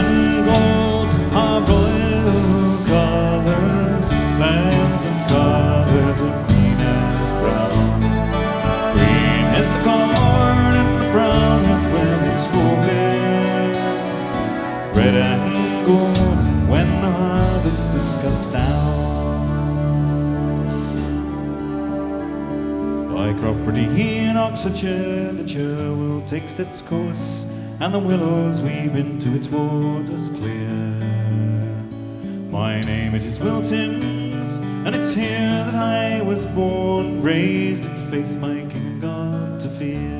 and gold are royal colours, lands and colours of green and brown. Green is the corn and the brown earth when it's growing, red and gold when the harvest is cut down. Like property in Oxfordshire, the Cherwell takes its course, and the willows weave into its waters clear. My name it is Will Timms, and it's here that I was born, raised in faith my King and God to fear.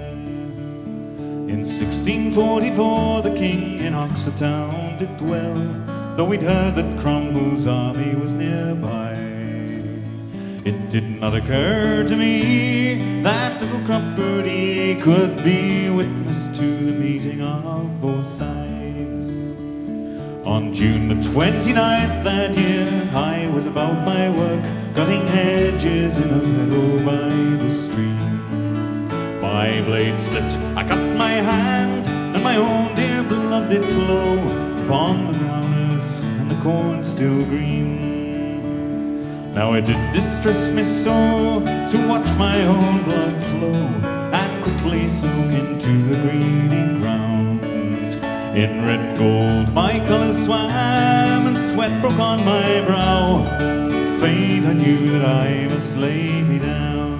In 1644 the King in Oxford town did dwell, though we'd heard that Cromwell's army was nearby. It did not occur to me that little Crumperty could be witness to the meeting of both sides. On June the 29th that year, I was about my work, cutting hedges in a meadow by the stream. My blade slipped, I cut my hand, and my own dear blood did flow upon the brown earth and the corn still green. Now it did distress me so to watch my own blood flow and quickly soak into the greedy ground. In red and gold my colours swam, and sweat broke on my brow. Faint I knew that I must lay me down.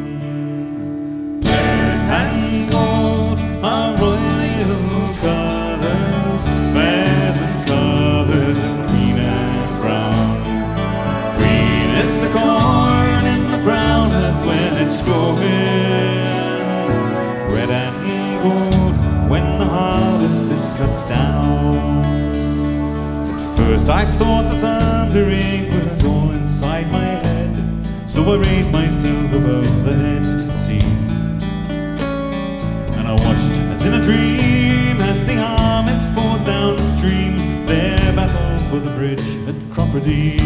Red and gold are royal colours, fares and colours of green and brown. It's the corn in the brown earth when it's growing, red and gold when the harvest is cut down. At first I thought the thundering was all inside my head, so I raised myself above the hedge to see. And I watched as in a dream as the armies fought downstream their battle for the bridge at Cromperty.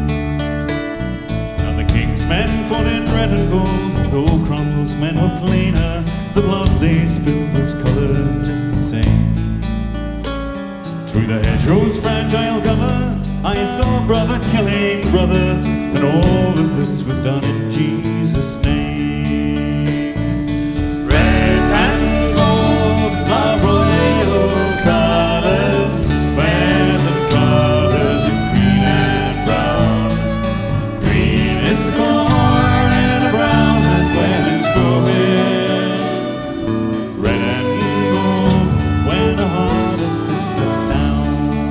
King's men fought in red and gold, though Cromwell's men were plainer, the blood they spilled was coloured just the same. Through the hedgerow's fragile cover, I saw brother killing brother, and all of this was done in Jesus' name. Red and gold are royal colours, fares and colours of green and brown. Green is the corn in the brown earth when it's growing, red and gold when the harvest is cut down.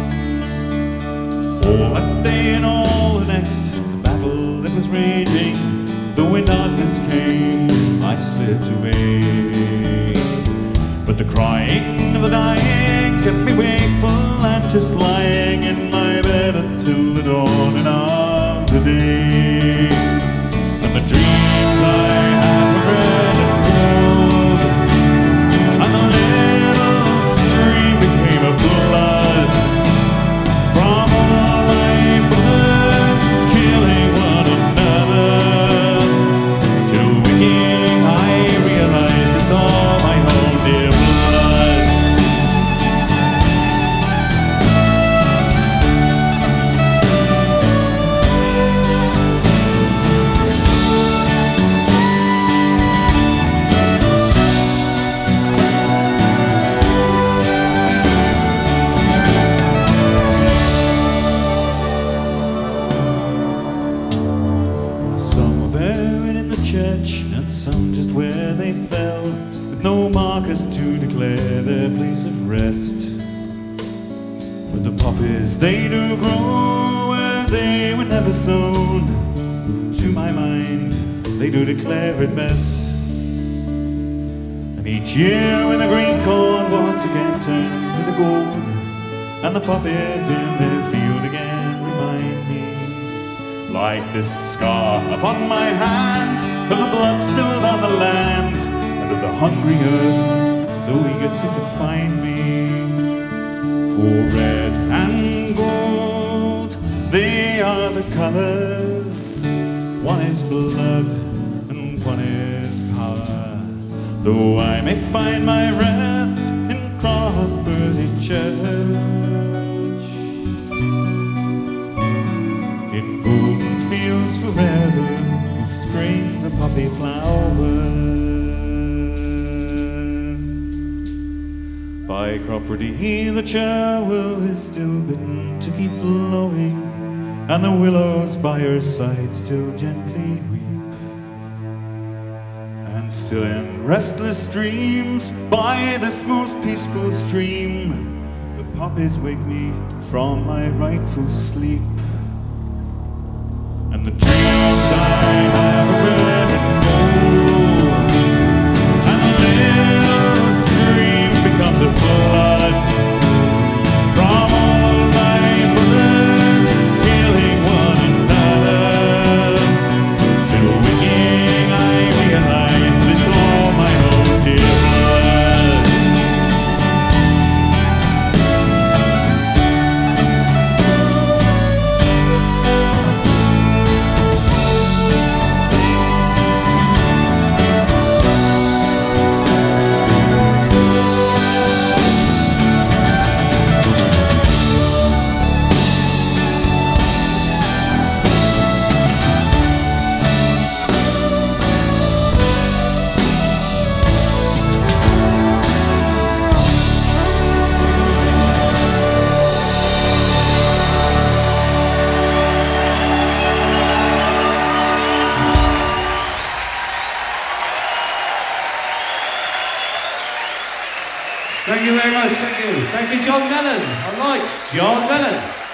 All that day and all the next, the battle that was raging, though when darkness came, I slipped away. But the crying of the dying kept me wakeful and just lying in my bed until the dawning of the day. And the dreams I had were red and gold, and the little stream became a flood from all my brothers killing one another. Till waking I realized it's all my own dear blood. Church, and some just where they fell, with no markers to declare their place of rest. But the poppies they do grow where they were never sown. To my mind, they do declare it best. And each year when the green corn once again turns into gold, and the poppies in their field again remind me, like this scar upon my hand, of the blood spilled on the land, and of the hungry earth so eager to confine me. For red and gold, they are the colours. One is blood and one is power. Though I may find my rest in Cromperty Church, stately flower. By Cropredy the Cherwell is still bidden to keep flowing, and the willows by her side still gently weep. And still in restless dreams by this most peaceful stream, the poppies wake me from my rightful sleep. And the dreams I have are red and gold, and the little stream becomes a flood from all my brothers killing one another. Till waking I realize it's all my own dear blood. Thank you very much, thank you. Thank you, John Mellon. On lights, John Mellon.